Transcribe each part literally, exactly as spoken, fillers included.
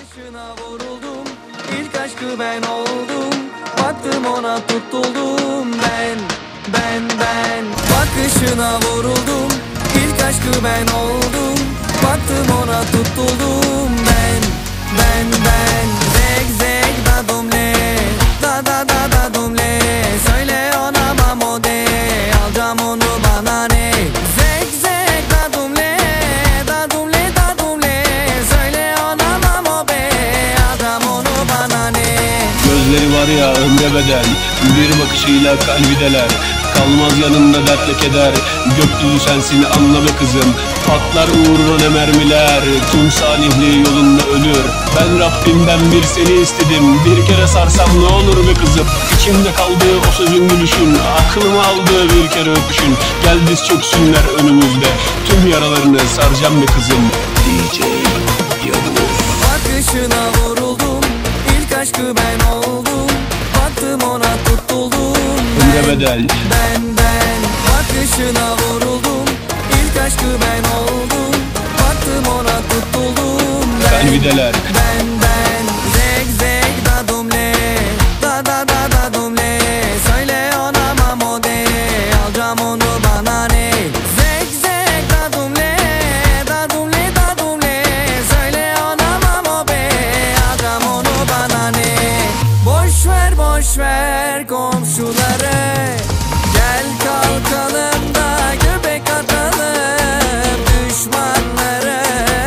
Bakışına vuruldum, ilk aşkı ben oldum. Baktım ona tutuldum ben, ben, ben. Bakışına vuruldum, ilk aşkı ben oldum. Baktım ona tutuldum ben, ben, ben. Zek zek da dumle, da da da da dumle. Söyle ona mamo de, alacağım onu bana ne. Zek zek da dumle, da dumle da dumle. Söyle ona mamo be, alacağım onu bana ne. Gözleri var ya ömre bedel, bir bakışıyla kalbi deler. Kalmaz yanında dertle keder, gökyüzü sensin anla be kızım. Patlar uğruna ne mermiler, tüm salihliği yolunda ölür. Ben Rabbimden bir seni istedim, bir kere sarsam ne olur be kızım. İçimde kaldığı o sözün gülüşün, aklımı aldığı bir kere öpüşün. Gel diz çöksünler önümüzde, tüm yaralarını saracağım be kızım. D J Yavuz. Bakışına vuruldum, ilk aşkı ben oldum. Baktım ona tutuldum ben, bedel. ben, ben. Bakışına vuruldum, ilk aşkı ben oldum. Baktım ona tutuldum ben, kalbideler. ben, ben. Zek zek da dumle, da da da da dumle. Söyle ona mamo de, alacağım onu bana ne. Zek zek da dumle, da dumle da dumle. Söyle ona mamo be, alacağım onu bana ne. Boş ver boş ver komşuları, gel kalkalım da göbek atalım. Düşmanları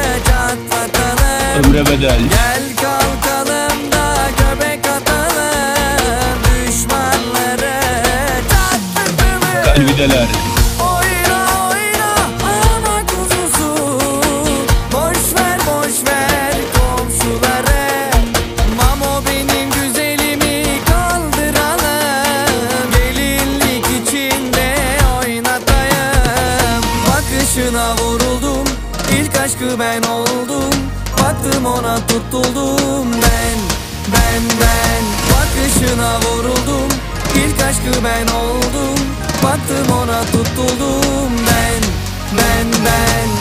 çatlatalım. Ömre bedel. Gel kalkalım da göbek atalım. Düşmanları çatlatalım. Kalbideler. Oyna oyna ana kuzusu, boş ver boş ver komşuları. Mamo benim güzelimi kaldıralım. Gelinlik içinde oynatayım. Bakışına vuruldum, ilk aşkı ben oldum. Baktım ona tutuldum ben, ben, ben. Bakışına vuruldum, ilk aşkı ben oldum. Baktım ona tutuldum ben, ben, ben.